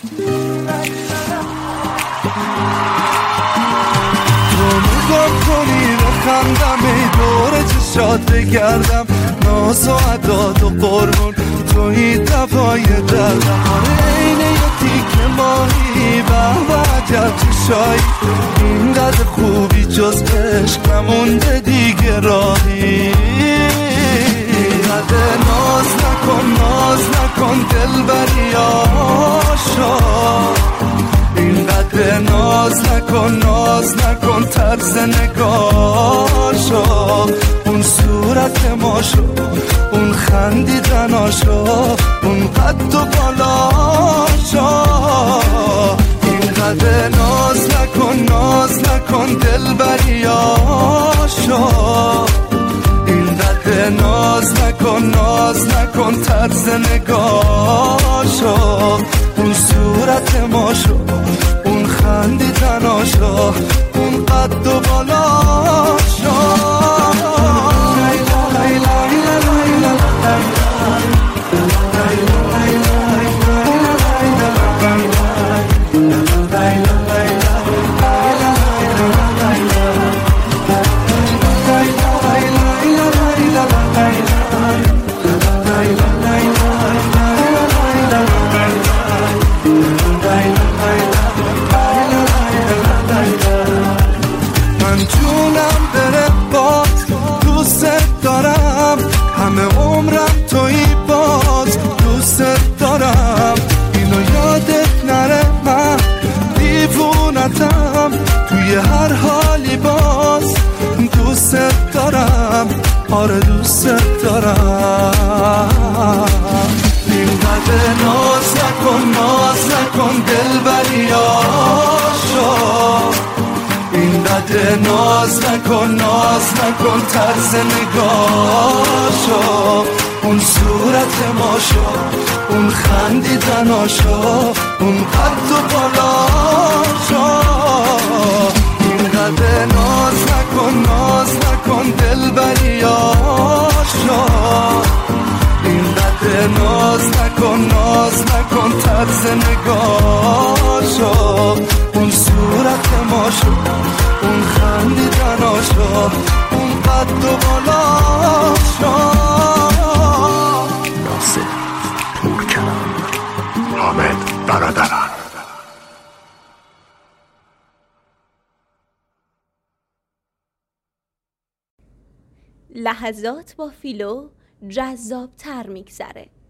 تو نگاه کنی بخندم ای دور چشات بگردم ناز و عداد و قربون توی دوای دردم آره اینه یه تیک ماهی به عجب چشایی اینقدر خوبی جز عشق نمونده دیگه راهی اینقدر ناز نکن دل بری آشا اینقدر ناز نکن طرز نگاشو اون صورت ماشو اون خندیدناشو اون قد و بالاشو اینقدر ناز نکن دل بریاشو اینقدر ناز نکن طرز نگاشو اون صورت ماشو اون خندیدناشو اون قد و بالاشو توی هر حالی باز دوست دارم آره دوست دارم اینقدر ناز نکن دل بریاشو اینقدر ناز نکن طرز نگاشو اون صورت ماشو اون خندیدناشو اون قد و بالاشو اینقدر ناز نکن دل بریاشو اینقدر ناز نکن طرز نگاشو اون صورت ماشو اون خندیدناشو اون قد و بالاشو ناصر پورکنان حامد برادران لحظات با فیلو جذاب‌تر میگذره.